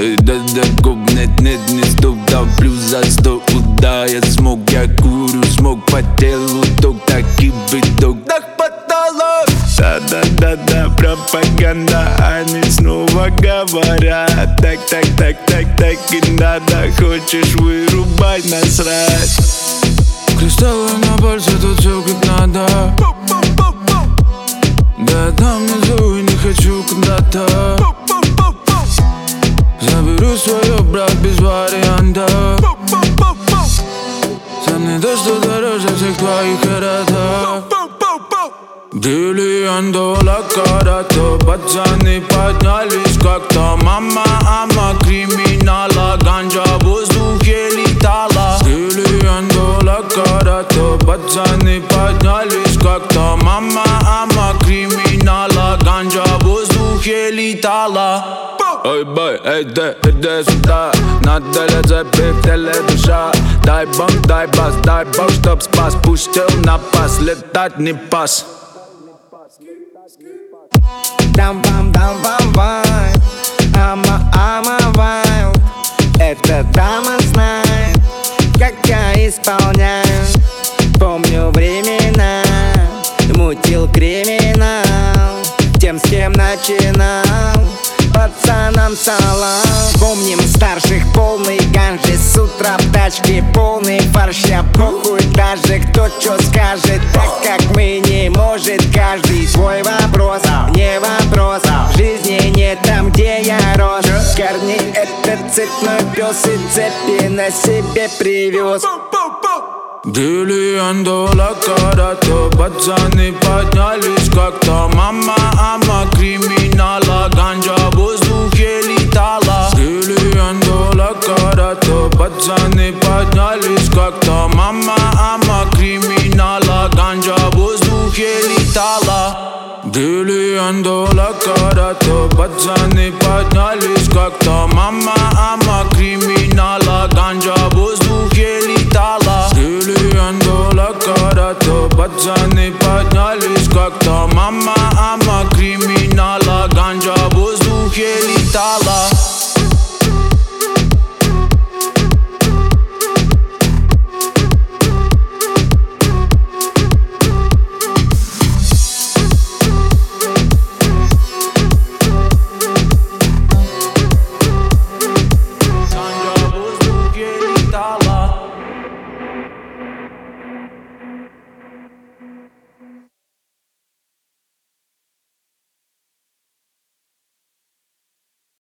Да губ нет, не ступ, за 100 уда. Я смог, я курю, смог по телу, ток, так и биток, так потолок. Да, пропаганда, они снова говорят: так, и надо, хочешь вырубать, насрать. Кристаллы на пальце, тут всё как надо. Да там внизу и не хочу куда-то. Заберу свое, брат, без вариантов. Сам не то, что дороже всех твоих эротов. $1 карата, пацаны поднялись как-то. Мама, криминала, ганджа в воздухе летала. $1 карата, пацаны поднялись как-то. Мама, криминала, ганджа в воздухе летала. Ой, бой, иди сюда. Надо ли забить теледуша? Дай бас, дай бог, чтоб спас. Пустил на пас, летать не пас. Дам-бам, вайн. Ама, вайн. Эта дама знает, как я исполняю. Помню времена, мутил криминал. Тем, с кем начинал, пацанам салам. Помним старших полный ганжи. С утра в тачке полный фарш. Я похуй даже кто чё скажет. Так как мы не может каждый. Свой вопрос, не вопрос. В жизни не там, где я рос. Корни этот цепной пес и цепи на себе привез. $1 карата, пацаны поднялись как-то. Мама, криминала, ганджа в воздухе летала. $1 карата, пацаны поднялись как-то. Мама, криминала, ганджа в воздухе летала. $1 карата, пацаны поднялись как-то. Мама,